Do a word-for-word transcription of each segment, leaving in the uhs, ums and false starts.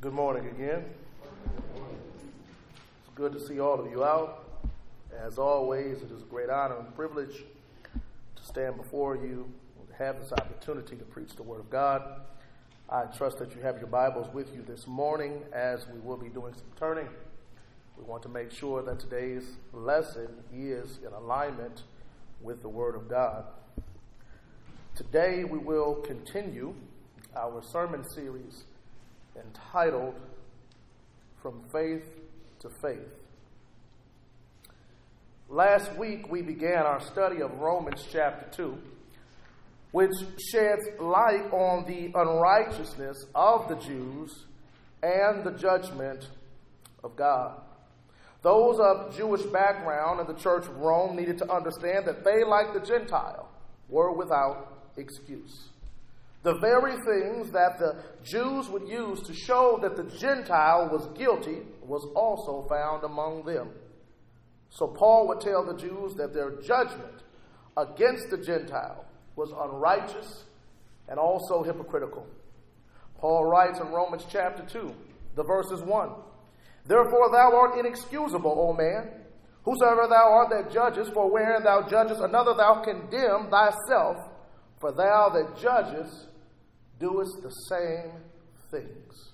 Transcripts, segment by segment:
Good morning again. It's good to see all of you out. As always, it is a great honor and privilege to stand before you and have this opportunity to preach the Word of God. I trust that you have your Bibles with you this morning as we will be doing some turning. We want to make sure that today's lesson is in alignment with the Word of God. Today we will continue our sermon series entitled From Faith to Faith. Last week we began our study of Romans chapter two, which sheds light on the unrighteousness of the Jews and the judgment of God. Those of Jewish background in the church of Rome needed to understand that they, like the Gentile, were without excuse. The very things that the Jews would use to show that the Gentile was guilty was also found among them. So Paul would tell the Jews that their judgment against the Gentile was unrighteous and also hypocritical. Paul writes in Romans chapter two, the verses one, "Therefore thou art inexcusable, O man, whosoever thou art that judgest, for wherein thou judgest another thou condemn thyself, for thou that judgest doest the same things."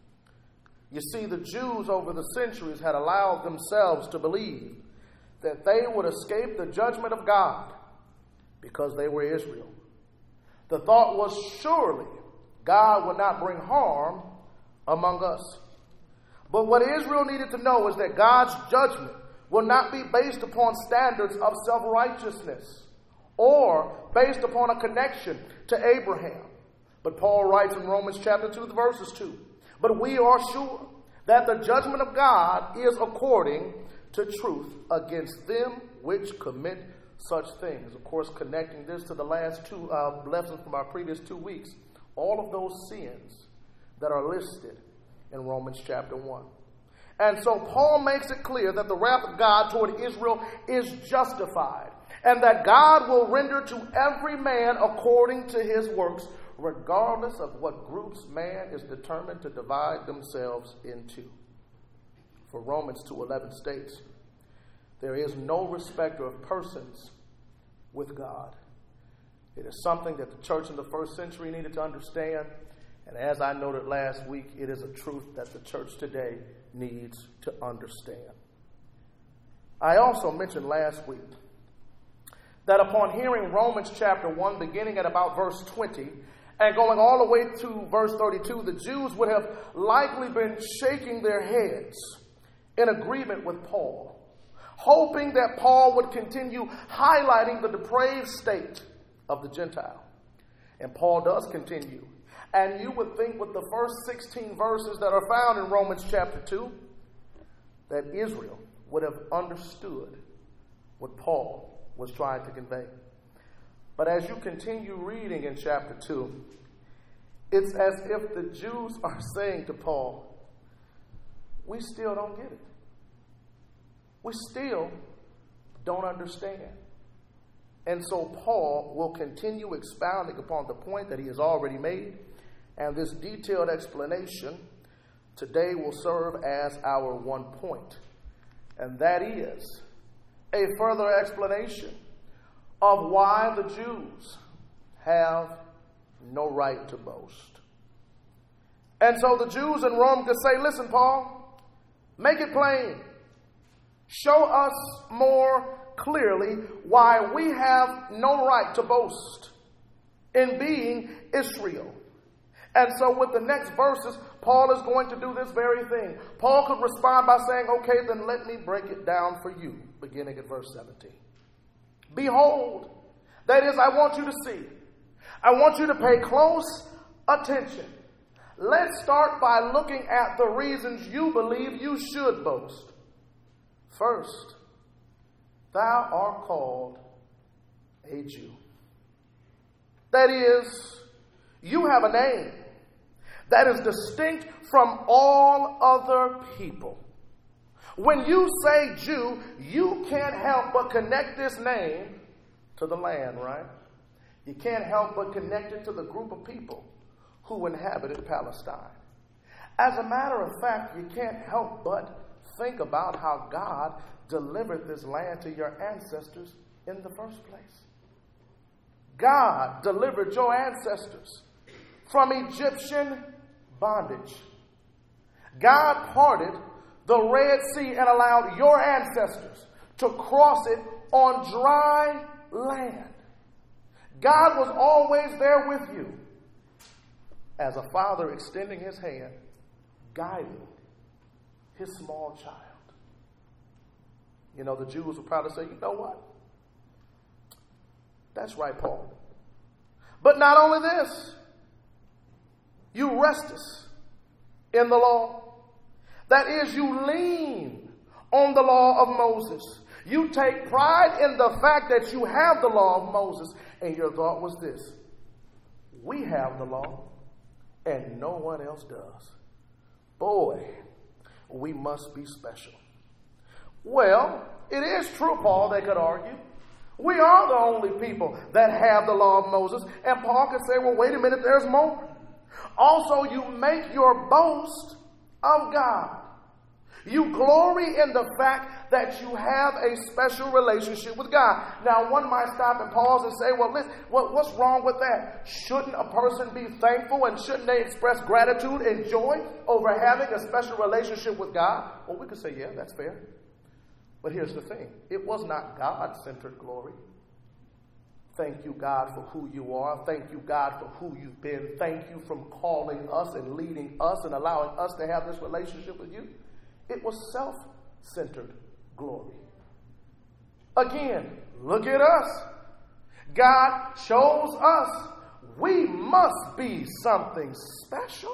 You see, the Jews over the centuries had allowed themselves to believe that they would escape the judgment of God because they were Israel. The thought was, surely God would not bring harm among us. But what Israel needed to know is that God's judgment will not be based upon standards of self-righteousness or based upon a connection to Abraham. But Paul writes in Romans chapter two, verses two, "But we are sure that the judgment of God is according to truth against them which commit such things." Of course, connecting this to the last two uh, lessons from our previous two weeks, all of those sins that are listed in Romans chapter one. And so Paul makes it clear that the wrath of God toward Israel is justified, and that God will render to every man according to his works, regardless of what groups man is determined to divide themselves into. For Romans two eleven states, "There is no respecter of persons with God." It is something that the church in the first century needed to understand. And as I noted last week, it is a truth that the church today needs to understand. I also mentioned last week that upon hearing Romans chapter one, beginning at about verse twenty, and going all the way to verse thirty-two, the Jews would have likely been shaking their heads in agreement with Paul, hoping that Paul would continue highlighting the depraved state of the Gentile. And Paul does continue. And you would think with the first sixteen verses that are found in Romans chapter two, that Israel would have understood what Paul was trying to convey. But as you continue reading in chapter two, it's as if the Jews are saying to Paul, we still don't get it. We still don't understand. And so Paul will continue expounding upon the point that he has already made. And this detailed explanation today will serve as our one point. And that is a further explanation of why the Jews have no right to boast. And so the Jews in Rome could say, listen, Paul, make it plain. Show us more clearly why we have no right to boast in being Israel. And so with the next verses, Paul is going to do this very thing. Paul could respond by saying, okay, then let me break it down for you, beginning at verse seventeen. "Behold," that is, I want you to see. I want you to pay close attention. Let's start by looking at the reasons you believe you should boast. First, thou art called a Jew. That is, you have a name that is distinct from all other people. When you say Jew, you can't help but connect this name to the land, right? You can't help but connect it to the group of people who inhabited Palestine. As a matter of fact, you can't help but think about how God delivered this land to your ancestors in the first place. God delivered your ancestors from Egyptian bondage. God parted the Red Sea and allowed your ancestors to cross it on dry land. God was always there with you as a father extending his hand, guiding his small child. You know, the Jews would probably say, you know what? That's right, Paul. But not only this, you rest us in the law. That is, you lean on the law of Moses. You take pride in the fact that you have the law of Moses. And your thought was this: we have the law and no one else does. Boy, we must be special. Well, it is true, Paul, they could argue. We are the only people that have the law of Moses. And Paul could say, well, wait a minute, there's more. Also, you make your boast of God. You glory in the fact that you have a special relationship with God. Now, one might stop and pause and say, well, listen, what, what's wrong with that? Shouldn't a person be thankful and shouldn't they express gratitude and joy over having a special relationship with God? Well, we could say, yeah, that's fair. But here's the thing. It was not God-centered glory. Thank you, God, for who you are. Thank you, God, for who you've been. Thank you for calling us and leading us and allowing us to have this relationship with you. It was self-centered glory. Again, look at us. God chose us. We must be something special.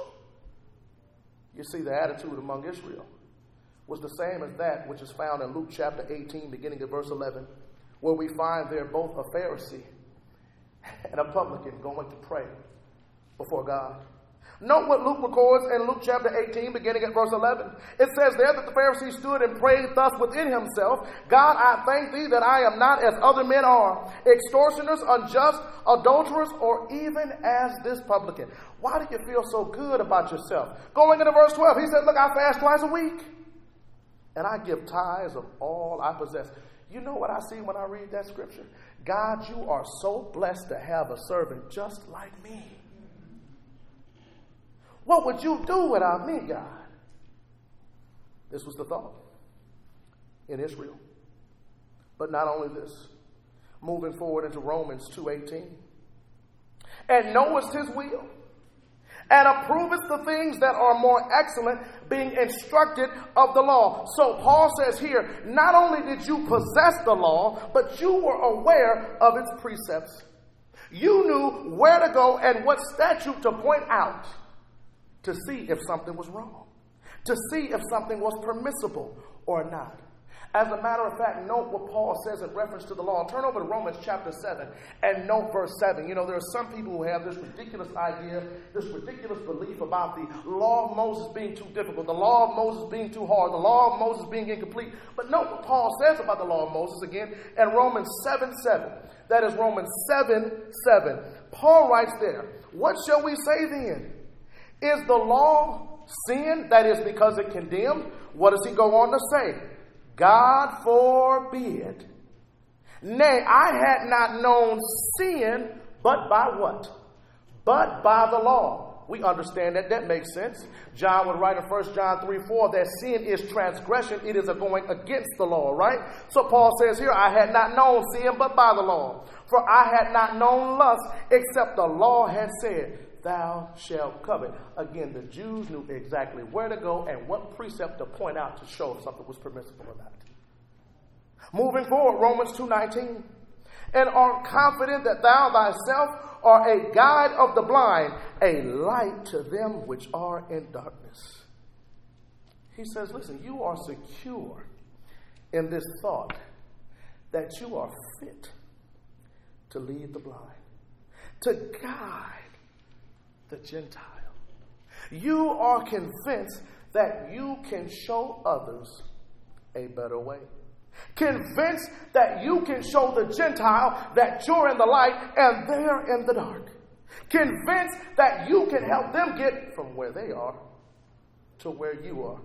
You see, the attitude among Israel was the same as that which is found in Luke chapter eighteen, beginning at verse eleven, where we find there both a Pharisee and a publican going to pray before God. Note what Luke records in Luke chapter eighteen, beginning at verse eleven. It says there that the Pharisee stood and prayed thus within himself: God, I thank thee that I am not as other men are, extortioners, unjust, adulterers, or even as this publican. Why do you feel so good about yourself? Going into verse twelve, he said, look, I fast twice a week, and I give tithes of all I possess. You know what I see when I read that scripture? God, you are so blessed to have a servant just like me. What would you do without me, God? This was the thought in Israel. But not only this, moving forward into Romans two eighteen. And knowest his will, and approveth the things that are more excellent, being instructed of the law. So Paul says here, not only did you possess the law, but you were aware of its precepts. You knew where to go and what statute to point out to see if something was wrong, to see if something was permissible or not. As a matter of fact, note what Paul says in reference to the law. Turn over to Romans chapter seven and note verse seven. You know, there are some people who have this ridiculous idea, this ridiculous belief about the law of Moses being too difficult, the law of Moses being too hard, the law of Moses being incomplete. But note what Paul says about the law of Moses again in Romans seven seven. That is Romans seven seven. Paul writes there, what shall we say then? Is the law sin? That is, because it condemned? What does he go on to say? God forbid. Nay, I had not known sin, but by what? But by the law. We understand that. That makes sense. John would write in First John three four that sin is transgression. It is a going against the law, right? So Paul says here, I had not known sin, but by the law. For I had not known lust, except the law had said, thou shalt covet. Again, the Jews knew exactly where to go and what precept to point out to show if something was permissible or not. Moving forward, Romans two nineteen. And art confident that thou thyself art a guide of the blind, a light to them which are in darkness. He says, listen, you are secure in this thought that you are fit to lead the blind, to guide the Gentile. You are convinced that you can show others a better way. Convinced that you can show the Gentile that you're in the light and they're in the dark. Convinced that you can help them get from where they are to where you are.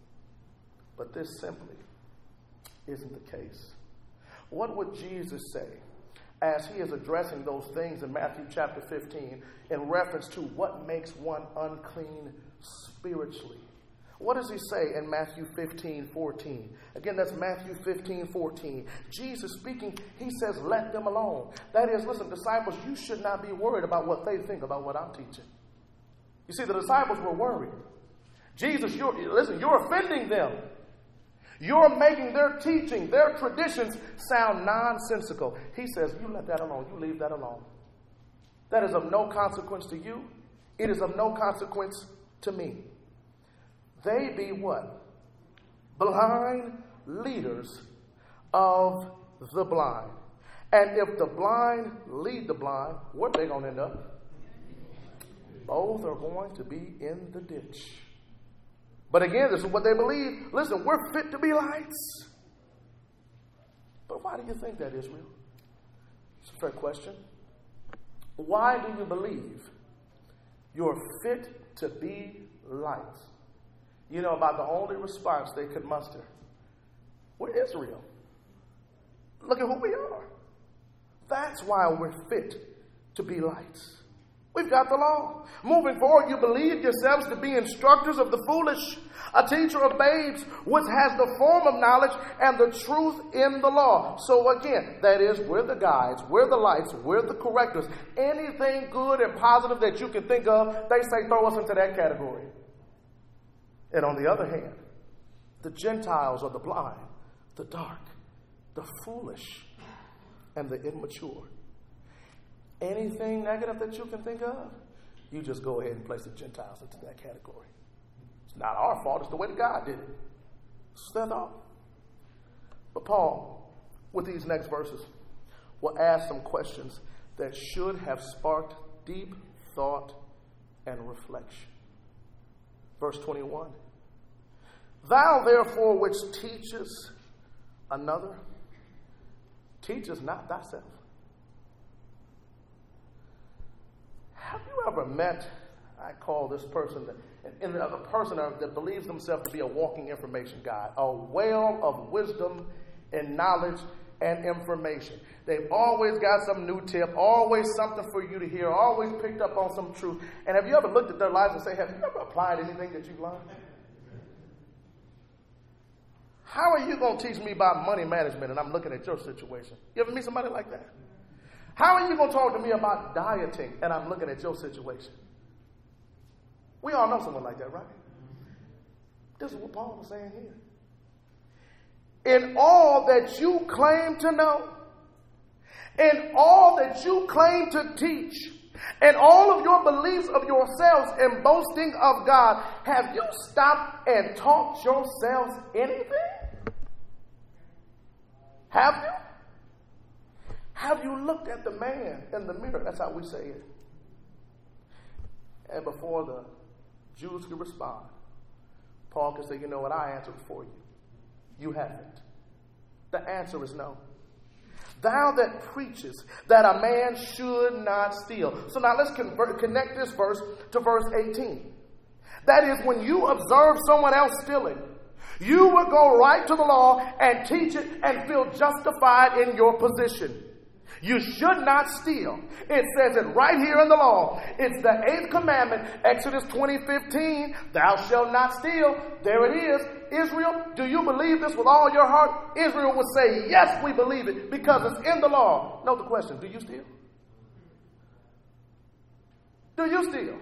But this simply isn't the case. What would Jesus say as he is addressing those things in Matthew chapter fifteen in reference to what makes one unclean spiritually? What does he say in Matthew fifteen fourteen? Again, that's Matthew fifteen fourteen. Jesus speaking, he says, let them alone. That is, listen, disciples, you should not be worried about what they think about what I'm teaching. You see, the disciples were worried. Jesus, you're, listen, you're offending them. You're making their teaching, their traditions sound nonsensical. He says, you let that alone. You leave that alone. That is of no consequence to you. It is of no consequence to me. They be what? Blind leaders of the blind. And if the blind lead the blind, where are they going to end up? Both are going to be in the ditch. But again, this is what they believe. Listen, we're fit to be lights. But why do you think that, Israel? It's a fair question. Why do you believe you're fit to be lights? You know, about the only response they could muster. We're Israel. Look at who we are. That's why we're fit to be lights. We've got the law. Moving forward, you believe yourselves to be instructors of the foolish, a teacher of babes, which has the form of knowledge and the truth in the law. So again, that is, we're the guides, we're the lights, we're the correctors. Anything good and positive that you can think of, they say throw us into that category. And on the other hand, the Gentiles are the blind, the dark, the foolish, and the immature. Anything negative that you can think of, you just go ahead and place the Gentiles into that category. It's not our fault. It's the way that God did it. It's their thought. But Paul, with these next verses, will ask some questions that should have sparked deep thought and reflection. Verse twenty-one. Thou therefore which teachest another, teachest not thyself. Have you ever met, I call this person, and a person that believes himself to be a walking information guide, a well of wisdom and knowledge and information. They've always got some new tip, always something for you to hear, always picked up on some truth. And have you ever looked at their lives and say, have you ever applied anything that you've learned? How are you going to teach me about money management and I'm looking at your situation? You ever meet somebody like that? How are you going to talk to me about dieting and I'm looking at your situation? We all know someone like that, right? This is what Paul is saying here. In all that you claim to know, in all that you claim to teach, and all of your beliefs of yourselves and boasting of God, have you stopped and taught yourselves anything? Have you? Have you looked at the man in the mirror? That's how we say it. And before the Jews could respond, Paul could say, you know what, I answered for you. You haven't. The answer is no. Thou that preachest that a man should not steal. So now let's convert, connect this verse to verse eighteen. That is, when you observe someone else stealing, you would go right to the law and teach it and feel justified in your position. You should not steal. It says it right here in the law. It's the eighth commandment, Exodus twenty fifteen. Thou shalt not steal. There it is. Israel, do you believe this with all your heart? Israel would say, yes, we believe it because it's in the law. Note the question. Do you steal? Do you steal?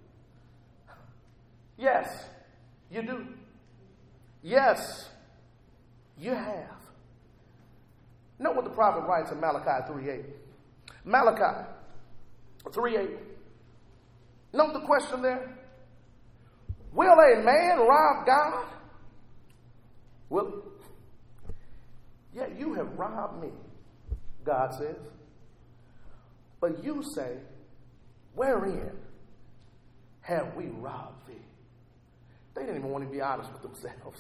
Yes, you do. Yes, you have. Note what the prophet writes in Malachi three eight. Malachi three eight. Note the question there. Will a man rob God? Will he? Yeah, you have robbed me, God says. But you say, wherein have we robbed thee? They didn't even want to be honest with themselves.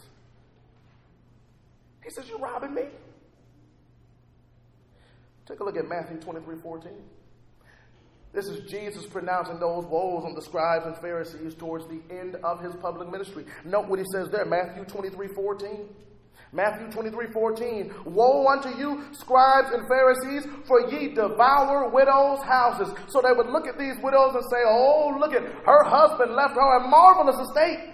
He says, you're robbing me. Take a look at Matthew twenty-three fourteen. This is Jesus pronouncing those woes on the scribes and Pharisees towards the end of his public ministry. Note what he says there, Matthew twenty-three fourteen. Matthew twenty-three fourteen. Woe unto you, scribes and Pharisees, for ye devour widows' houses. So they would look at these widows and say, oh, look at her husband left her a marvelous estate.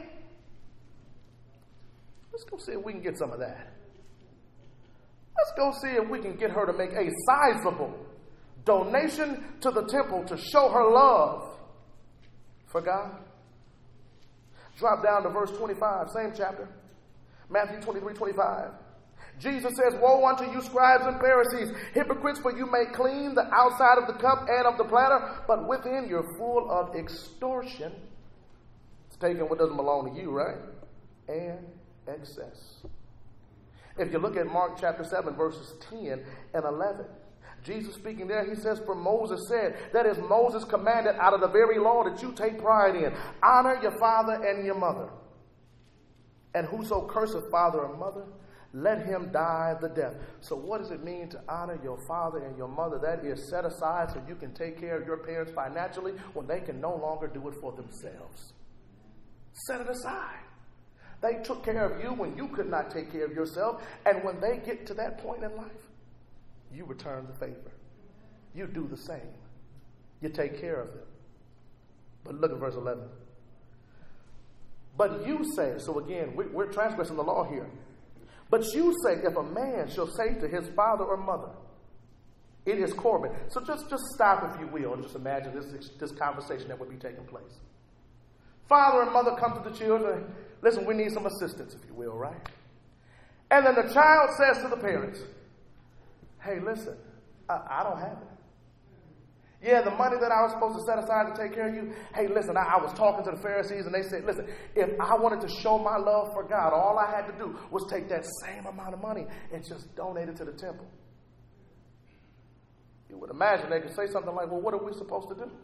Let's go see if we can get some of that. Let's go see if we can get her to make a sizable donation to the temple to show her love for God. Drop down to verse twenty-five, same chapter. Matthew twenty-three twenty-five. Jesus says, woe unto you, scribes and Pharisees, hypocrites, for you may clean the outside of the cup and of the platter, but within you're full of extortion. It's taking what doesn't belong to you, right? And excess. If you look at Mark chapter seven, verses ten and eleven, Jesus speaking there, he says, for Moses said, that is, Moses commanded out of the very law that you take pride in, honor your father and your mother. And whoso curseth father or mother, let him die the death. So what does it mean to honor your father and your mother? That is, set aside so you can take care of your parents financially when they can no longer do it for themselves. Set it aside. They took care of you when you could not take care of yourself. And when they get to that point in life, you return the favor. You do the same. You take care of them. But look at verse eleven. But you say, so again, we, we're transgressing the law here. But you say, if a man shall say to his father or mother, it is Corbin. So just, just stop, if you will, and just imagine this, this conversation that would be taking place. Father and mother come to the children. Listen, we need some assistance, if you will, right? And then the child says to the parents, hey, listen, I, I don't have it. Yeah, the money that I was supposed to set aside to take care of you. Hey, listen, I, I was talking to the Pharisees and they said, listen, if I wanted to show my love for God, all I had to do was take that same amount of money and just donate it to the temple. You would imagine they could say something like, well, what are we supposed to do?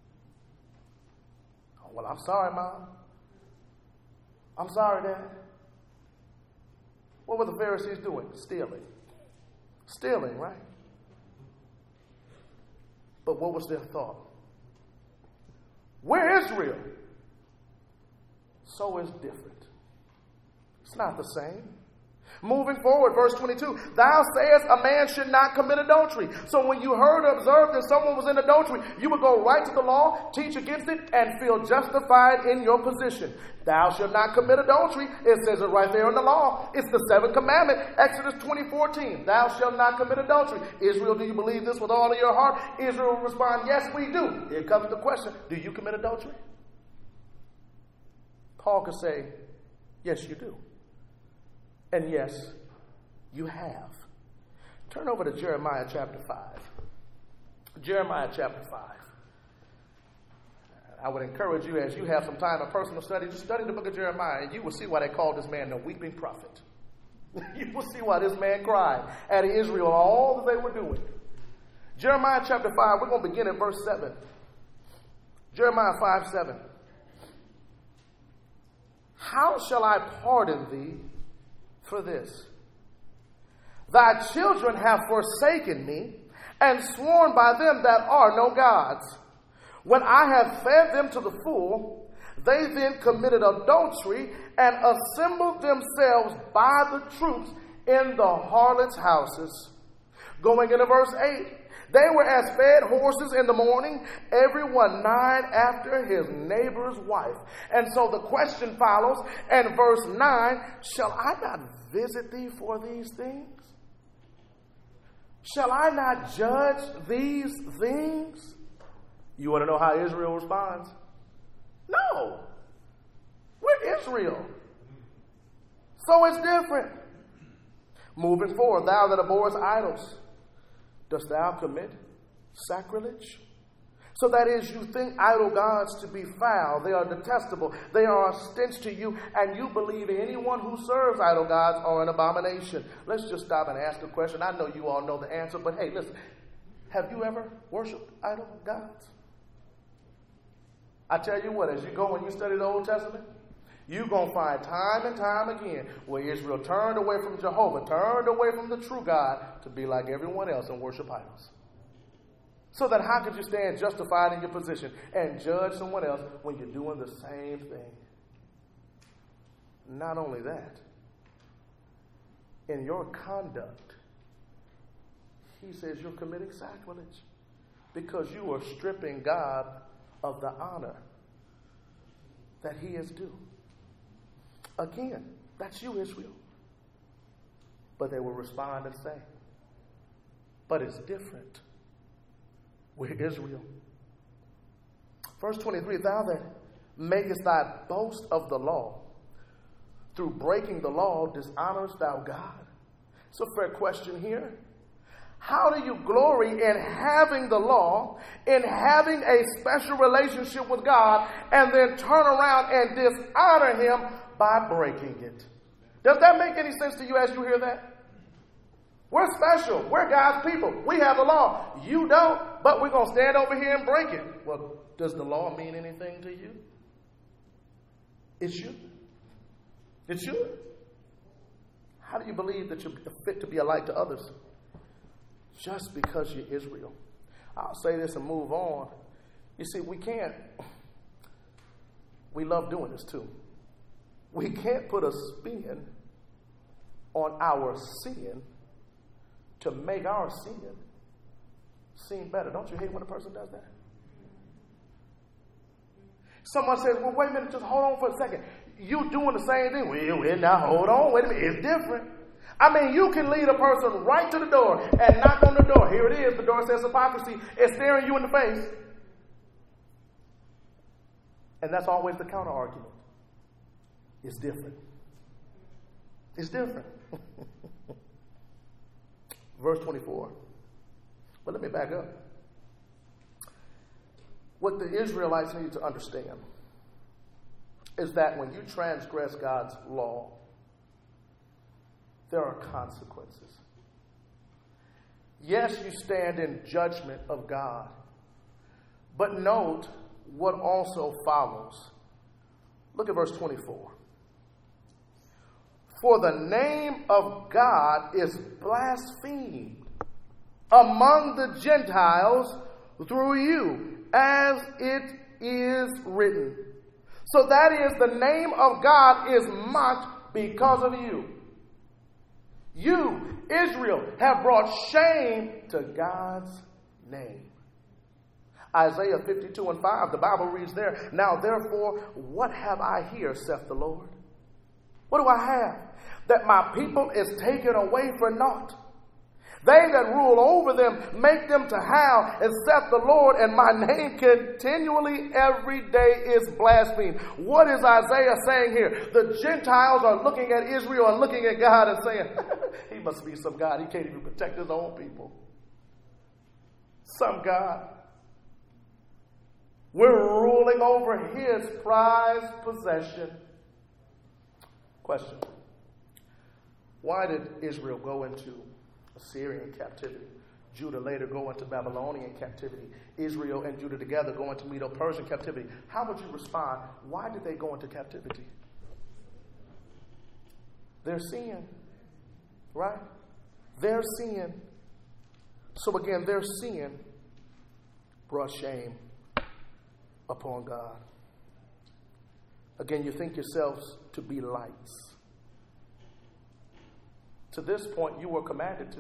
Oh, well, I'm sorry, Mom. I'm sorry, Dad. What were the Pharisees doing? Stealing. Stealing, right? But what was their thought? We're Israel. So is different. It's not the same. Moving forward, verse twenty-two, thou sayest a man should not commit adultery. So when you heard or observed that someone was in adultery, you would go right to the law, teach against it, and feel justified in your position. Thou shalt not commit adultery. It says it right there in the law. It's the seventh commandment, Exodus twenty fourteen. Thou shalt not commit adultery. Israel, do you believe this with all of your heart? Israel will respond, yes, we do. Here comes the question, do you commit adultery? Paul could say, yes, you do. And yes, you have. Turn over to Jeremiah chapter five. Jeremiah chapter five. I would encourage you, as you have some time of personal study, just study the book of Jeremiah, and you will see why they called this man the weeping prophet. You will see why this man cried at Israel, all that they were doing. Jeremiah chapter five, we're going to begin at verse seven. Jeremiah five seven. How shall I pardon thee for this? Thy children have forsaken me, and sworn by them that are no gods. When I have fed them to the full, they then committed adultery and assembled themselves by the troops in the harlots' houses. Going into verse eight. They were as fed horses in the morning, everyone gnawed after his neighbor's wife. And so the question follows, and verse nine, shall I not visit thee for these things? Shall I not judge these things? You want to know how Israel responds? No. We're Israel. So it's different. Moving forward, thou that abhorrest idols, dost thou commit sacrilege? So that is, you think idol gods to be foul. They are detestable. They are a stench to you. And you believe anyone who serves idol gods are an abomination. Let's just stop and ask a question. I know you all know the answer, but hey, listen. Have you ever worshiped idol gods? I tell you what, as you go and you study the Old Testament, you're going to find time and time again where Israel turned away from Jehovah, turned away from the true God to be like everyone else and worship idols. So that how could you stand justified in your position and judge someone else when you're doing the same thing? Not only that, in your conduct, he says you're committing sacrilege because you are stripping God of the honor that he is due. Again, that's you, Israel. But they will respond and say, but it's different. We're Israel. Verse twenty-three, thou that makest thy boast of the law, through breaking the law, dishonorest thou God? It's a fair question here. How do you glory in having the law, in having a special relationship with God, and then turn around and dishonor him by breaking it? Does that make any sense to you as you hear that? We're special. We're God's people. We have the law. You don't, but we're going to stand over here and break it. Well, does the law mean anything to you? It should. It should. How do you believe that you're fit to be a light to others? Just because you're Israel. I'll say this and move on. You see, we can't, we love doing this too. We can't put a spin on our sin to make our sin seem better. Don't you hate when a person does that? Someone says, well, wait a minute, just hold on for a second. You doing the same thing. Well, well, now hold on, wait a minute, it's different. I mean, you can lead a person right to the door and knock on the door. Here it is. The door says hypocrisy. It's staring you in the face. And that's always the counter argument. It's different. It's different. Verse twenty-four. But let me back up. What the Israelites need to understand is that when you transgress God's law, there are consequences. Yes, you stand in judgment of God, but note what also follows. Look at verse twenty-four. For the name of God is blasphemed among the Gentiles through you, as it is written. So that is, the name of God is mocked because of you. You, Israel, have brought shame to God's name. Isaiah fifty-two and five, the Bible reads there, now therefore, what have I here, saith the Lord? What do I have? That my people is taken away for naught. They that rule over them make them to howl, except the Lord, and my name continually every day is blasphemed. What is Isaiah saying here? The Gentiles are looking at Israel and looking at God and saying, he must be some God. He can't even protect his own people. Some God. We're ruling over his prized possession. Question. Why did Israel go into Assyrian captivity? Judah later go into Babylonian captivity. Israel and Judah together go into Medo-Persian captivity. How would you respond? Why did they go into captivity? Their sin. Right? Their sin. So again, their sin brought shame upon God. Again, you think yourselves to be lights. To this point, you were commanded to,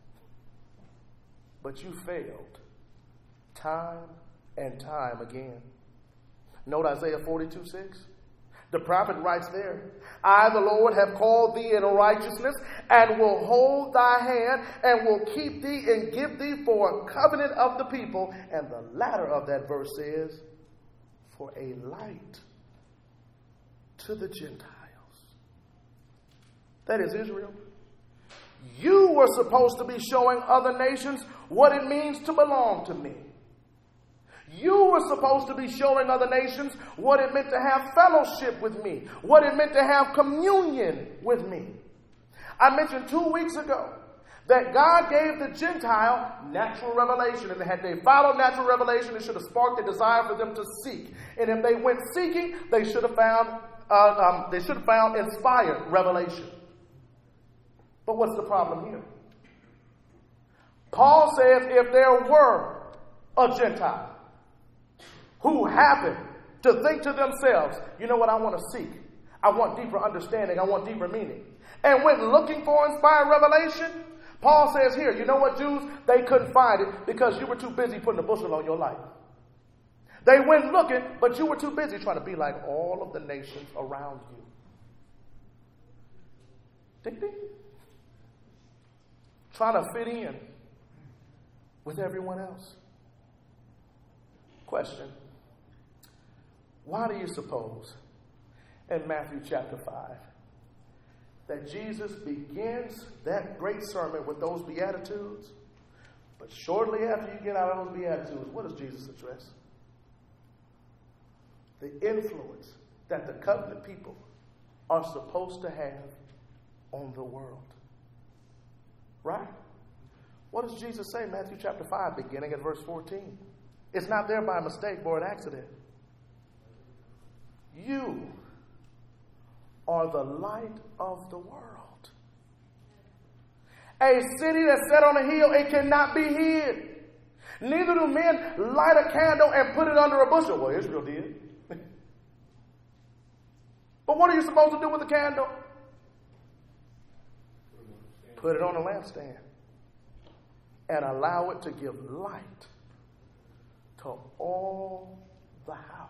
but you failed time and time again. Note Isaiah forty-two six. The prophet writes there, I, the Lord, have called thee in righteousness, and will hold thy hand, and will keep thee, and give thee for a covenant of the people. And the latter of that verse says, for a light to the Gentiles. That is Israel. You were supposed to be showing other nations what it means to belong to me. You were supposed to be showing other nations what it meant to have fellowship with me, what it meant to have communion with me. I mentioned two weeks ago that God gave the Gentile natural revelation, and had they followed natural revelation, it should have sparked a desire for them to seek. And if they went seeking, they should have found uh, um, they should have found inspired revelation. But what's the problem here? Paul says if there were a Gentile who happened to think to themselves, you know what, I want to seek. I want deeper understanding. I want deeper meaning. And went looking for inspired revelation. Paul says here, you know what, Jews? They couldn't find it because you were too busy putting a bushel on your life. They went looking, but you were too busy trying to be like all of the nations around you. Ding, ding. Trying to fit in with everyone else. Question. Why do you suppose in Matthew chapter five that Jesus begins that great sermon with those Beatitudes, but shortly after you get out of those Beatitudes, what does Jesus address? The influence that the covenant people are supposed to have on the world. Right? What does Jesus say in Matthew chapter five, beginning at verse fourteen? It's not there by mistake or an accident. You are the light of the world. A city that's set on a hill, it cannot be hid. Neither do men light a candle and put it under a bushel. Well, Israel did. But what are you supposed to do with the candle? Put it on a lampstand and allow it to give light to all the house.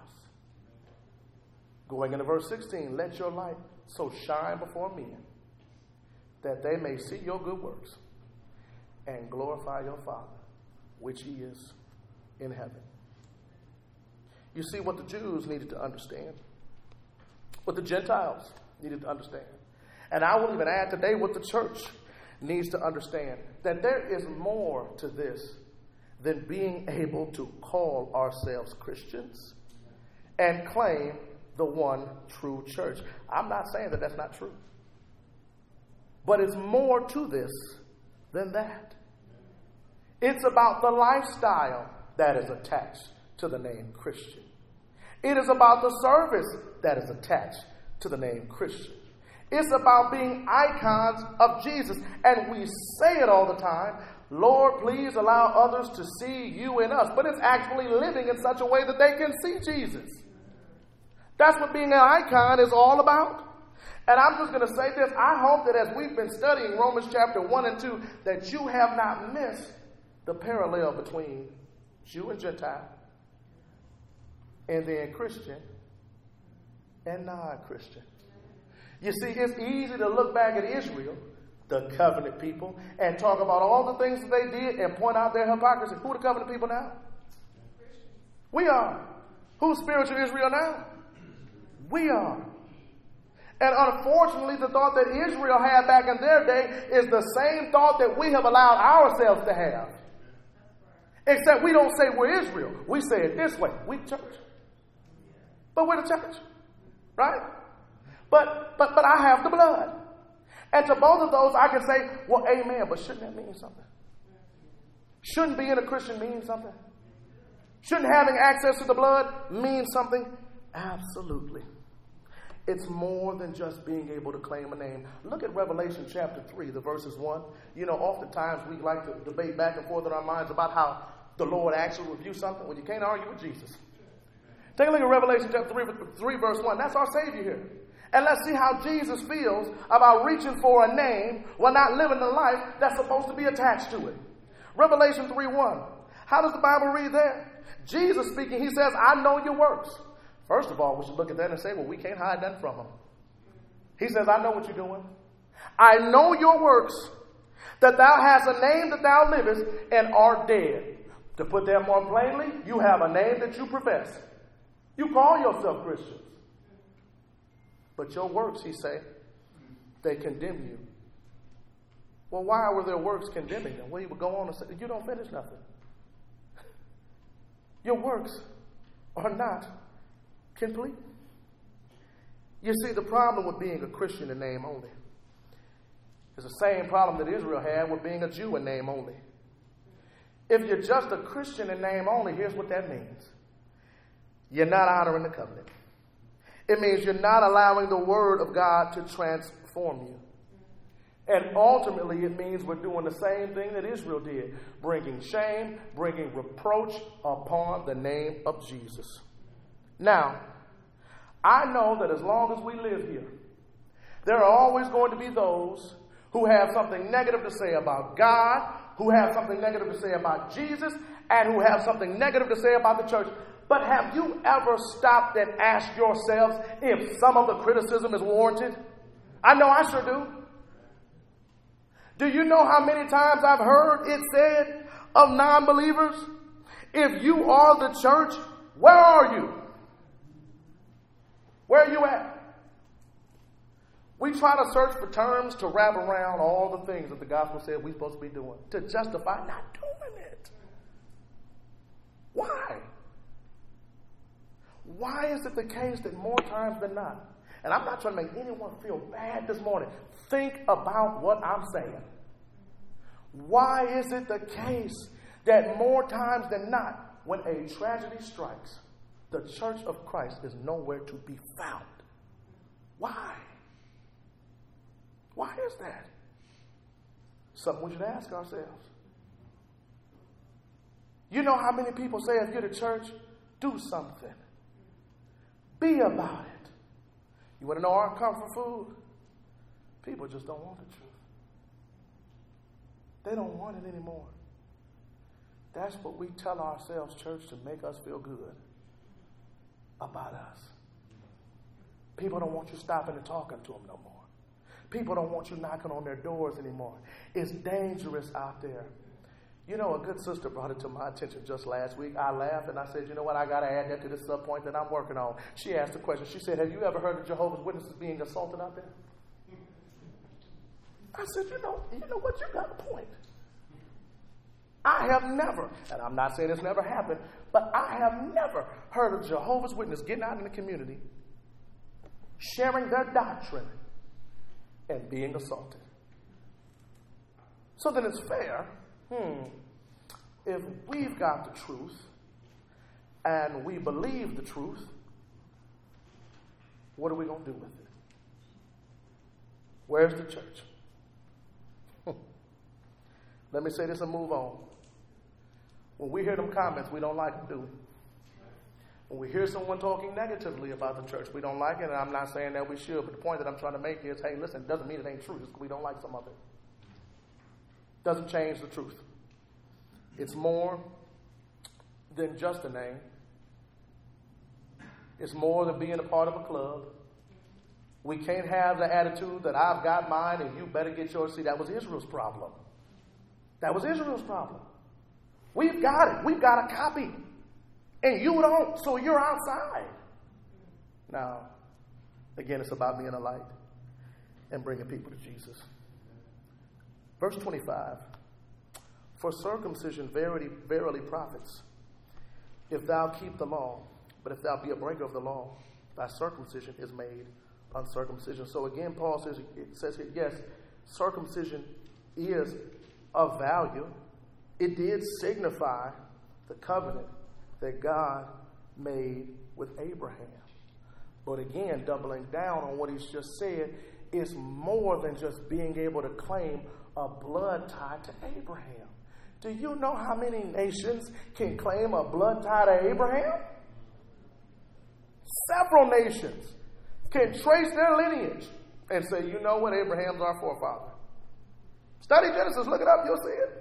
Going into verse sixteen, let your light so shine before men that they may see your good works and glorify your Father, which he is in heaven. You see what the Jews needed to understand, what the Gentiles needed to understand. And I will even add today what the church needs to understand, that there is more to this than being able to call ourselves Christians and claim the one true church. I'm not saying that that's not true. But it's more to this than that. It's about the lifestyle that is attached to the name Christian. It is about the service that is attached to the name Christian. It's about being icons of Jesus. And we say it all the time, Lord, please allow others to see you in us. But it's actually living in such a way that they can see Jesus. That's what being an icon is all about. And I'm just going to say this. I hope that as we've been studying Romans chapter one and two, that you have not missed the parallel between Jew and Gentile, and then Christian and non-Christian. You see, it's easy to look back at Israel, the covenant people, and talk about all the things that they did and point out their hypocrisy. Who are the covenant people now? We are. Who's spiritual Israel now? We are. And unfortunately, the thought that Israel had back in their day is the same thought that we have allowed ourselves to have. Except we don't say we're Israel. We say it this way. We're the church. But we're the church. Right? But but but I have the blood. And to both of those, I can say, well, amen. But shouldn't that mean something? Shouldn't being a Christian mean something? Shouldn't having access to the blood mean something? Absolutely. It's more than just being able to claim a name. Look at Revelation chapter three, the verses one. You know, oftentimes we like to debate back and forth in our minds about how the Lord actually reviews something. Well, you can't argue with Jesus. Take a look at Revelation chapter three, three, verse one. That's our Savior here. And let's see how Jesus feels about reaching for a name while not living the life that's supposed to be attached to it. Revelation three one. How does the Bible read there? Jesus speaking, he says, I know your works. First of all, we should look at that and say, well, we can't hide that from him. He says, I know what you're doing. I know your works, that thou hast a name that thou livest and art dead. To put that more plainly, you have a name that you profess. You call yourself Christians. But your works, he say, they condemn you. Well, why were their works condemning them? Well, he would go on and say, you don't finish nothing. Your works are not complete. You see, the problem with being a Christian in name only is the same problem that Israel had with being a Jew in name only. If you're just a Christian in name only, here's what that means. You're not honoring the covenant. It means you're not allowing the word of God to transform you. And ultimately, it means we're doing the same thing that Israel did, bringing shame, bringing reproach upon the name of Jesus. Now, I know that as long as we live here, there are always going to be those who have something negative to say about God, who have something negative to say about Jesus, and who have something negative to say about the church. But have you ever stopped and asked yourselves if some of the criticism is warranted? I know I sure do. Do you know how many times I've heard it said of non-believers, if you are the church, where are you? Where are you at? We try to search for terms to wrap around all the things that the gospel said we're supposed to be doing, to justify not doing it. Why? Why is it the case that more times than not? And I'm not trying to make anyone feel bad this morning. Think about what I'm saying. Why is it the case that more times than not, when a tragedy strikes, the church of Christ is nowhere to be found? Why? Why is that? Something we should ask ourselves. You know how many people say, if you're the church, do something. Be about it. You want to know our comfort food? People just don't want the truth. They don't want it anymore. That's what we tell ourselves, church, to make us feel good about us. People don't want you stopping and talking to them no more. People don't want you knocking on their doors anymore. It's dangerous out there. You know, a good sister brought it to my attention just last week. I laughed and I said, you know what, I got to add that to this subpoint that I'm working on. She asked the question. She said, have you ever heard of Jehovah's Witnesses being assaulted out there? I said, you know, you know what, you got a point. I have never, and I'm not saying it's never happened, but I have never heard of Jehovah's Witnesses getting out in the community, sharing their doctrine, and being assaulted. So then it's fair, hmm, if we've got the truth and we believe the truth, what are we going to do with it? Where's the church? Let me say this and move on. When we hear them comments, we don't like them, do we? When we hear someone talking negatively about the church, we don't like it, and I'm not saying that we should, but the point that I'm trying to make is, hey, listen, it doesn't mean it ain't true, just we don't like some of it. Doesn't change the truth. It's more than just a name. It's more than being a part of a club. We can't have the attitude that I've got mine and you better get yours. See, that was Israel's problem. That was Israel's problem. We've got it. We've got a copy. And you don't, so you're outside. Now, again, it's about being a light and bringing people to Jesus. Verse twenty-five. For circumcision verily, verily profits, if thou keep the law. But if thou be a breaker of the law, thy circumcision is made uncircumcision. So again, Paul says, it says here, yes, circumcision is of value. It did signify the covenant that God made with Abraham. But again, doubling down on what he's just said, it's more than just being able to claim a blood tie to Abraham. Do you know how many nations can claim a blood tie to Abraham? Several nations can trace their lineage and say, you know what, Abraham's our forefather. Study Genesis, look it up, you'll see it.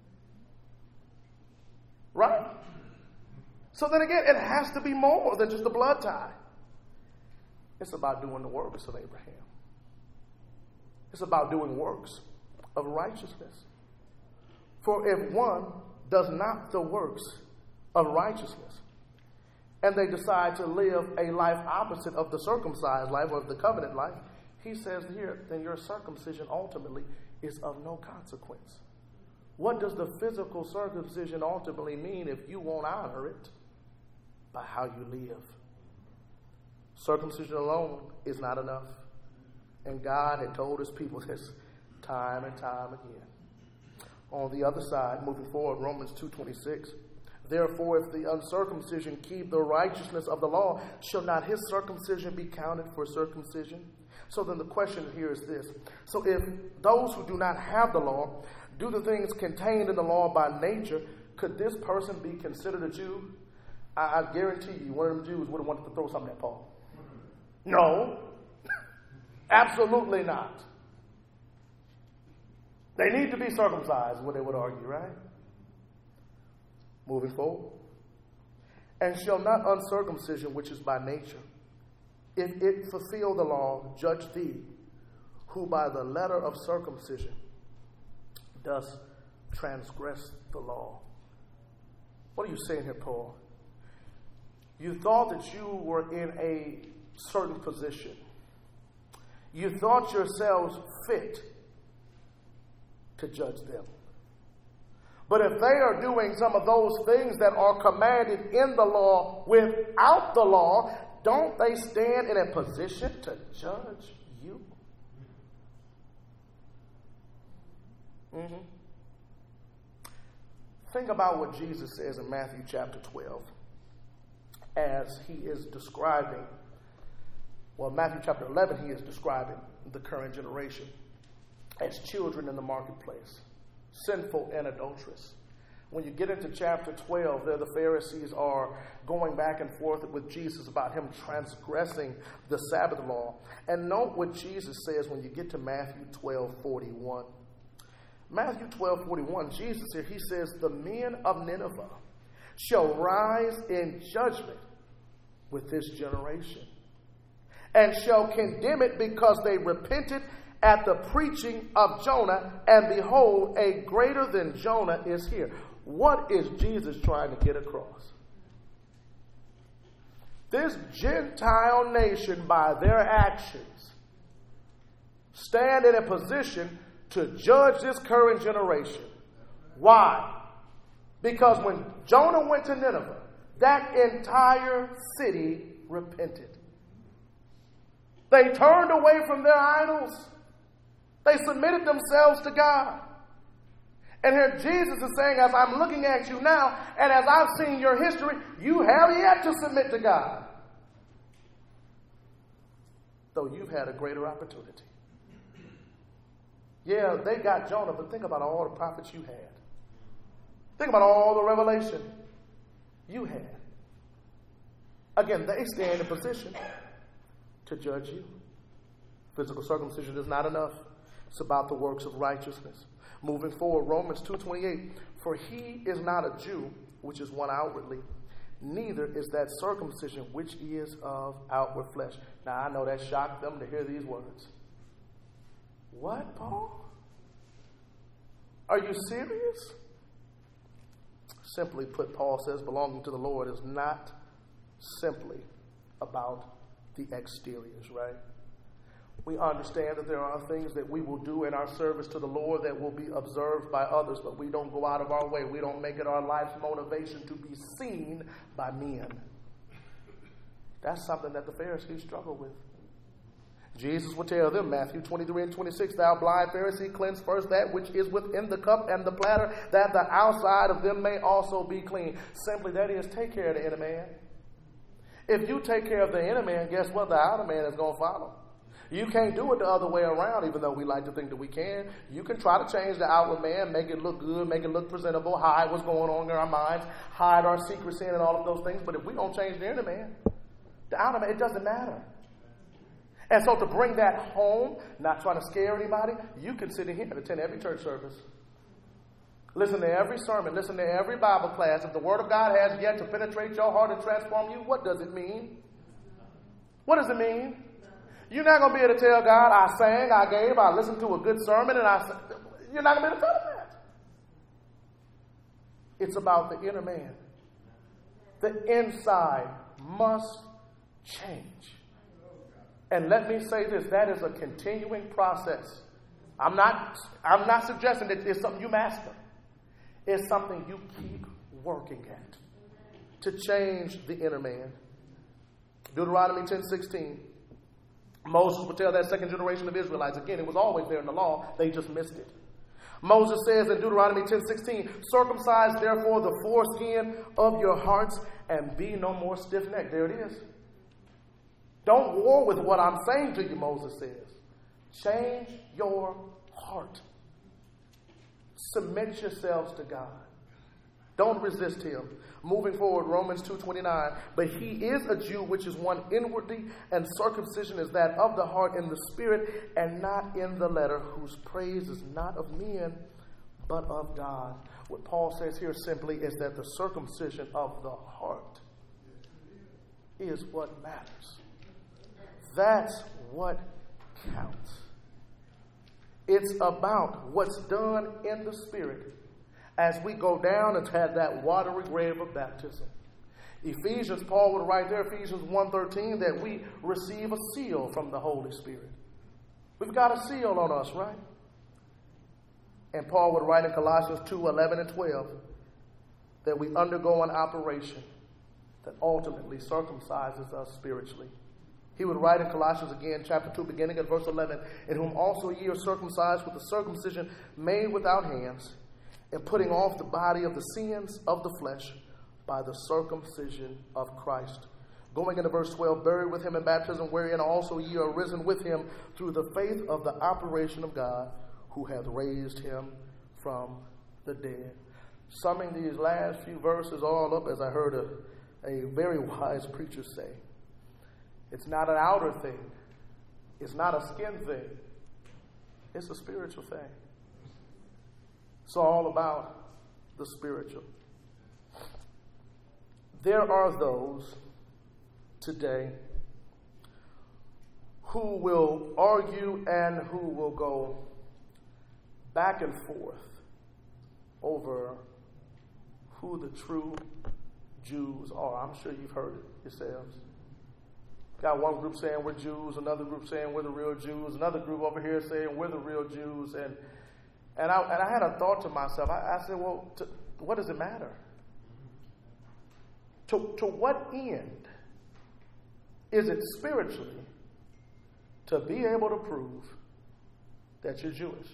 Right? So then again, it has to be more than just a blood tie. It's about doing the works of Abraham. It's about doing works of righteousness. For if one does not the works of righteousness, and they decide to live a life opposite of the circumcised life or of the covenant life, he says here, then your circumcision ultimately is of no consequence. What does the physical circumcision ultimately mean if you won't honor it? By how you live. Circumcision alone is not enough. And God had told his people this time and time again. On the other side, moving forward, Romans two twenty-six. Therefore, if the uncircumcision keep the righteousness of the law, shall not his circumcision be counted for circumcision? So then the question here is this. So if those who do not have the law do the things contained in the law by nature, could this person be considered a Jew? I, I guarantee you, one of them Jews would have wanted to throw something at Paul. No, absolutely not. They need to be circumcised, is what they would argue, right? Moving forward. And shall not uncircumcision, which is by nature, if it fulfill the law, judge thee, who by the letter of circumcision does transgress the law? What are you saying here, Paul? You thought that you were in a certain position. You thought yourselves fit to judge them. But if they are doing some of those things that are commanded in the law without the law, don't they stand in a position to judge you? Mm-hmm. Think about what Jesus says in Matthew chapter twelve as he is describing, well, Matthew chapter eleven, he is describing the current generation as children in the marketplace, sinful and adulterous. When you get into chapter twelve, there the Pharisees are going back and forth with Jesus about him transgressing the Sabbath law. And note what Jesus says when you get to Matthew twelve forty-one. Matthew twelve forty-one, Jesus here, he says, the men of Nineveh shall rise in judgment with this generation, and shall condemn it because they repented at the preaching of Jonah, and behold, a greater than Jonah is here. What is Jesus trying to get across? This Gentile nation, by their actions, stand in a position to judge this current generation. Why? Because when Jonah went to Nineveh, that entire city repented. They turned away from their idols. They submitted themselves to God. And here Jesus is saying, as I'm looking at you now, and as I've seen your history, you have yet to submit to God. Though you've had a greater opportunity. Yeah, they got Jonah, but think about all the prophets you had. Think about all the revelation you had. Again, they stand in position to judge you. Physical circumcision is not enough. It's about the works of righteousness. Moving forward, Romans two twenty-eight, for he is not a Jew, which is one outwardly, neither is that circumcision which is of outward flesh. Now, I know that shocked them to hear these words. What, Paul? Are you serious? Simply put, Paul says, belonging to the Lord is not simply about the exteriors, right? We understand that there are things that we will do in our service to the Lord that will be observed by others, but we don't go out of our way. We don't make it our life's motivation to be seen by men. That's something that the Pharisees struggle with. Jesus will tell them, Matthew twenty-three and twenty-six, thou blind Pharisee, cleanse first that which is within the cup and the platter, that the outside of them may also be clean. Simply, that is, take care of the inner man. If you take care of the inner man, guess what? The outer man is going to follow. You can't do it the other way around, even though we like to think that we can. You can try to change the outward man, make it look good, make it look presentable, hide what's going on in our minds, hide our secret sin and all of those things. But if we don't change the inner man, the outer man, it doesn't matter. And so to bring that home, not trying to scare anybody, you can sit in here and attend every church service. Listen to every sermon. Listen to every Bible class. If the Word of God has yet to penetrate your heart and transform you, what does it mean? What does it mean? You're not going to be able to tell God, I sang, I gave, I listened to a good sermon, and I... You're not going to be able to tell him that. It's about the inner man. The inside must change. And let me say this, that is a continuing process. I'm not, I'm not suggesting that it's something you master. It's something you keep working at to change the inner man. Deuteronomy ten sixteen. Moses would tell that second generation of Israelites, again, it was always there in the law, they just missed it. Moses says in Deuteronomy ten sixteen, circumcise therefore the foreskin of your hearts and be no more stiff-necked. There it is. Don't war with what I'm saying to you, Moses says. Change your heart. Submit yourselves to God. Don't resist him. Moving forward, Romans two twenty-nine. But he is a Jew, which is one inwardly, and circumcision is that of the heart in the spirit, and not in the letter, whose praise is not of men, but of God. What Paul says here simply is that the circumcision of the heart is what matters. That's what counts. It's about what's done in the spirit as we go down and have that watery grave of baptism. Ephesians, Paul would write there, Ephesians one thirteen, that we receive a seal from the Holy Spirit. We've got a seal on us, right? And Paul would write in Colossians two eleven and twelve that we undergo an operation that ultimately circumcises us spiritually. He would write in Colossians again, chapter two, beginning at verse eleven, in whom also ye are circumcised with the circumcision made without hands, and putting off the body of the sins of the flesh by the circumcision of Christ. Going into verse twelve, buried with him in baptism, wherein also ye are risen with him through the faith of the operation of God, who hath raised him from the dead. Summing these last few verses all up, as I heard a, a very wise preacher say, it's not an outer thing. It's not a skin thing. It's a spiritual thing. It's all about the spiritual. There are those today who will argue and who will go back and forth over who the true Jews are. I'm sure you've heard it yourselves. Got one group saying we're Jews, another group saying we're the real Jews, another group over here saying we're the real Jews. And and I, and I had a thought to myself. I, I said, well, to, what does it matter? To, to what end is it spiritually to be able to prove that you're Jewish?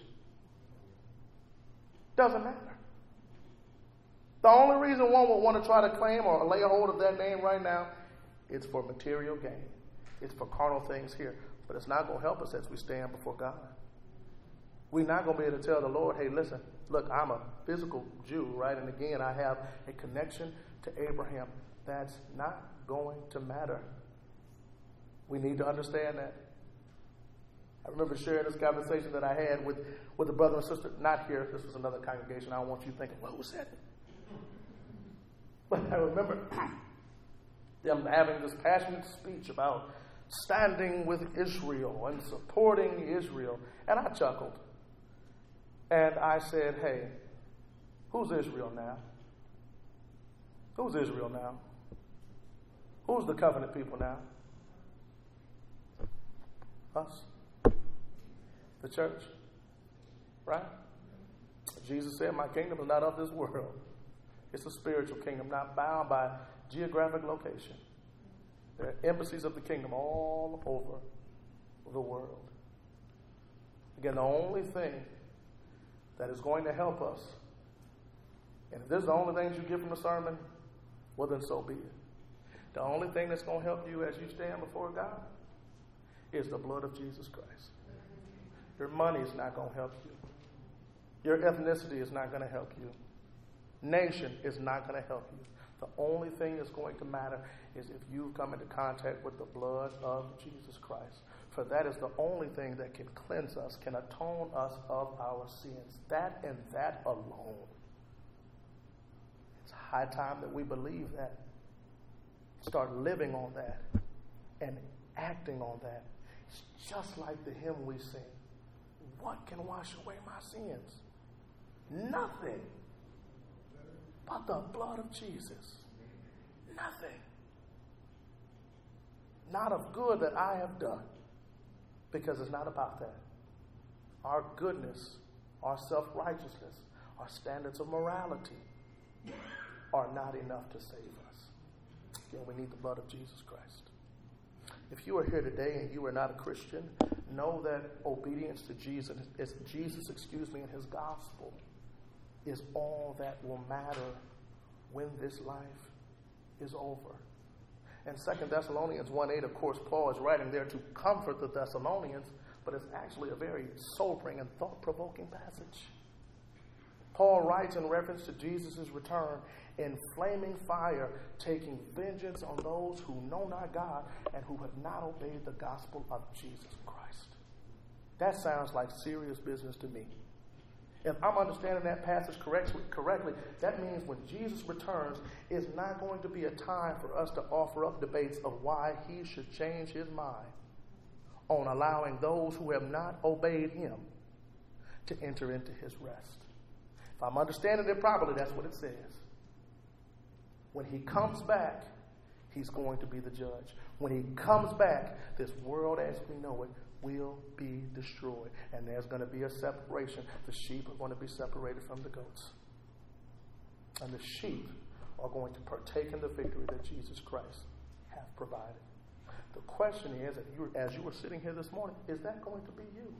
Doesn't matter. The only reason one would want to try to claim or lay a hold of that name right now, it's for material gain. It's for carnal things here. But it's not going to help us as we stand before God. We're not going to be able to tell the Lord, hey, listen, look, I'm a physical Jew, right? And again, I have a connection to Abraham. That's not going to matter. We need to understand that. I remember sharing this conversation that I had with, with a brother and sister, not here, this was another congregation. I don't want you thinking, well, who said it? But I remember them having this passionate speech about standing with Israel and supporting Israel. And I chuckled. And I said, hey, who's Israel now? Who's Israel now? Who's the covenant people now? Us. The church. Right? Jesus said, my kingdom is not of this world. It's a spiritual kingdom, not bound by geographic location. There are embassies of the kingdom all over the world. Again, the only thing that is going to help us, and if this is the only things you get from the sermon, well, then so be it. The only thing that's going to help you as you stand before God is the blood of Jesus Christ. Your money is not going to help you. Your ethnicity is not going to help you. Nation is not going to help you. The only thing that's going to matter is if you've come into contact with the blood of Jesus Christ. For that is the only thing that can cleanse us, can atone us of our sins. That and that alone. It's high time that we believe that. Start living on that and acting on that. It's just like the hymn we sing. What can wash away my sins? Nothing but the blood of Jesus. Nothing. Not of good that I have done. Because it's not about that. Our goodness, our self-righteousness, our standards of morality are not enough to save us. Again, we need the blood of Jesus Christ. If you are here today and you are not a Christian, know that obedience to Jesus, is, Jesus, excuse me, and his gospel is all that will matter when this life is over. And Second Thessalonians one eight, of course, Paul is writing there to comfort the Thessalonians, but it's actually a very sobering and thought-provoking passage. Paul writes in reference to Jesus' return in flaming fire, taking vengeance on those who know not God and who have not obeyed the gospel of Jesus Christ. That sounds like serious business to me. If I'm understanding that passage correctly, correctly, that means when Jesus returns, it's not going to be a time for us to offer up debates of why he should change his mind on allowing those who have not obeyed him to enter into his rest. If I'm understanding it properly, that's what it says. When he comes back, he's going to be the judge. When he comes back, this world as we know it will be destroyed. And there's going to be a separation. The sheep are going to be separated from the goats. And the sheep are going to partake in the victory that Jesus Christ hath provided. The question is, if you, as you were sitting here this morning, is that going to be you?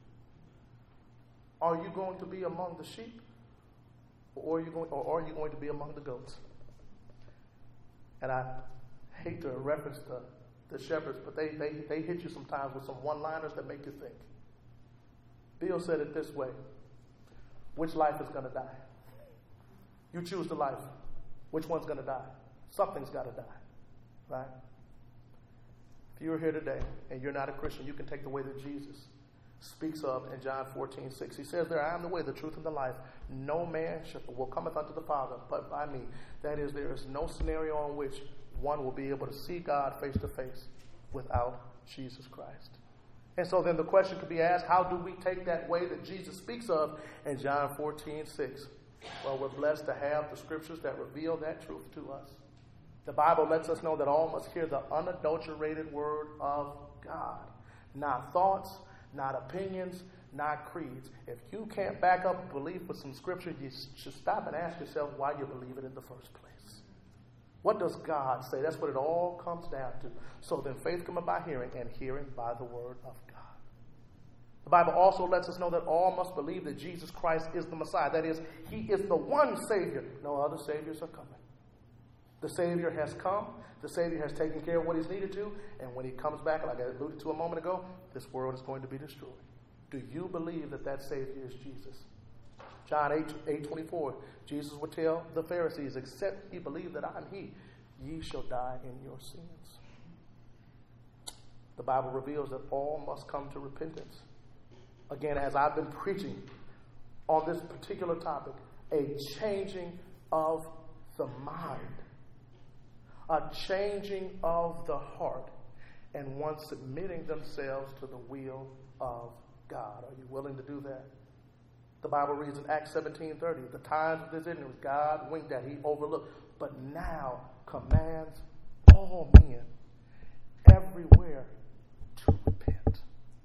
Are you going to be among the sheep? Or are you going, or are you going to be among the goats? And I hate to reference the, the shepherds, but they, they, they hit you sometimes with some one-liners that make you think. Bill said it this way: which life is going to die? You choose the life. Which one's going to die? Something's got to die, right? If you're here today and you're not a Christian, you can take the way that Jesus speaks of in John fourteen six. He says there, I am the way, the truth, and the life. No man shall, will cometh unto the Father but by me. That is, there is no scenario in which one will be able to see God face to face without Jesus Christ. And so then the question could be asked, how do we take that way that Jesus speaks of in John fourteen six? Well, we're blessed to have the scriptures that reveal that truth to us. The Bible lets us know that all must hear the unadulterated word of God. Not thoughts, not opinions, not creeds. If you can't back up a belief with some scripture, you should stop and ask yourself why you believe it in the first place. What does God say? That's what it all comes down to. So then faith cometh by hearing, and hearing by the word of God. The Bible also lets us know that all must believe that Jesus Christ is the Messiah. That is, he is the one Savior. No other Saviors are coming. The Savior has come. The Savior has taken care of what he's needed to. And when he comes back, like I alluded to a moment ago, this world is going to be destroyed. Do you believe that that Savior is Jesus? John eight twenty-four, Jesus would tell the Pharisees, except ye believe that I am he, ye shall die in your sins. The Bible reveals that all must come to repentance. Again, as I've been preaching on this particular topic, a changing of the mind, a changing of the heart, and one submitting themselves to the will of God. Are you willing to do that? The Bible reads in Acts seventeen thirty, the times of this ignorance God winked at, he overlooked, but now commands all men everywhere to repent.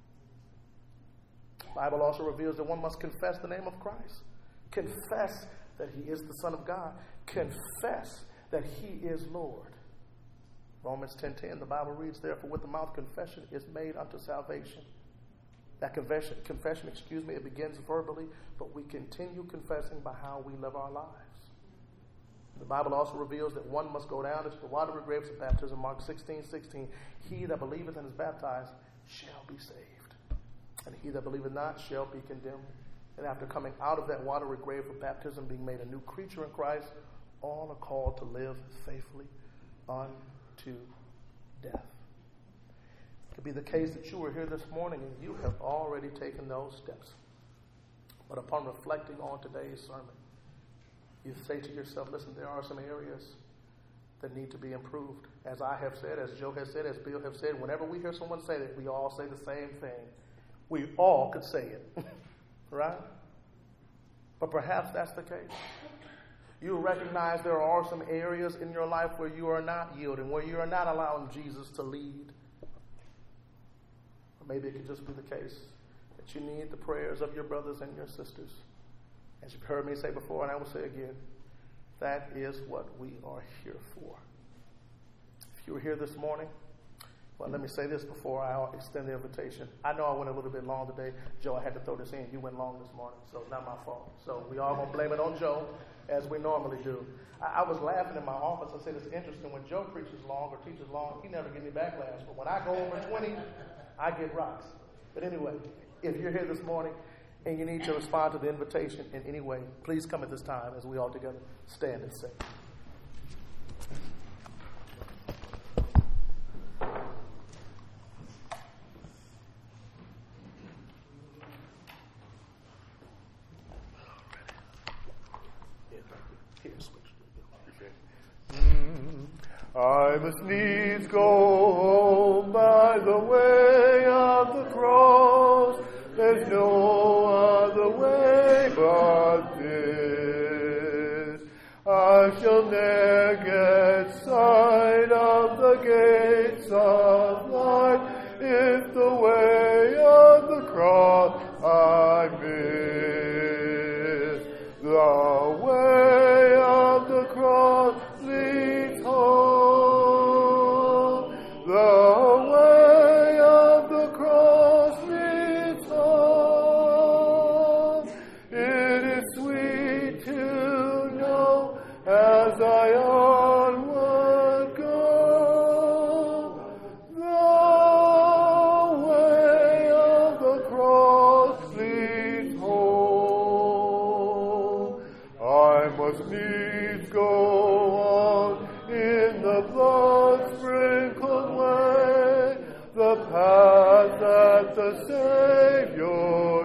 The Bible also reveals that one must confess the name of Christ. Confess that he is the Son of God. Confess that he is Lord. Romans ten ten, the Bible reads, therefore with the mouth confession is made unto salvation. That confession, confession, excuse me, it begins verbally, but we continue confessing by how we live our lives. The Bible also reveals that one must go down into the watery graves of baptism, Mark sixteen sixteen. He that believeth and is baptized shall be saved, and he that believeth not shall be condemned. And after coming out of that watery grave of baptism, being made a new creature in Christ, all are called to live faithfully unto death. It could be the case that you were here this morning and you have already taken those steps. But upon reflecting on today's sermon, you say to yourself, listen, there are some areas that need to be improved. As I have said, as Joe has said, as Bill have said, whenever we hear someone say that, we all say the same thing. We all could say it, right? But perhaps that's the case. You recognize there are some areas in your life where you are not yielding, where you are not allowing Jesus to lead. Or maybe it could just be the case that you need the prayers of your brothers and your sisters. As you've heard me say before, and I will say again, that is what we are here for. If you were here this morning Well, let me say this before I extend the invitation. I know I went a little bit long today. Joe, I had to throw this in. You went long this morning, so it's not my fault. So we all going to blame it on Joe, as we normally do. I, I was laughing in my office. I said, it's interesting. When Joe preaches long or teaches long, he never gives me backlash. But when I go over twenty, I get rocks. But anyway, if you're here this morning and you need to respond to the invitation in any way, please come at this time as we all together stand and sing. I must needs go home by the way of the cross. There's no other way but this. I shall ne'er get sight of the gates of life if the way of the cross I miss. The way of the cross leads home. The way of the cross leads home. It is sweet to know as I onward go. The way of the cross leads home. I must needs go on in the blood-sprinkled way, the path that the Savior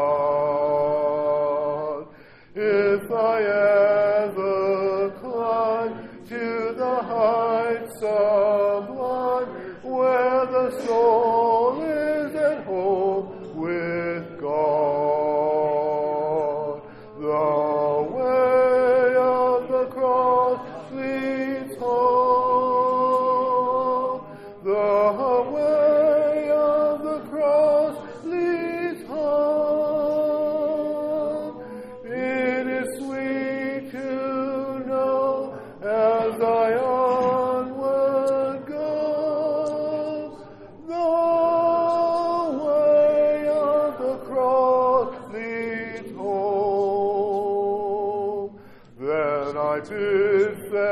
trod. If I ever climb to the heights sublime, where the soul is at home with God, the way of the cross leads home. The way of the cross leads home. It is sweet to know as I onward go. The way of the cross leads home. Then I bid farewell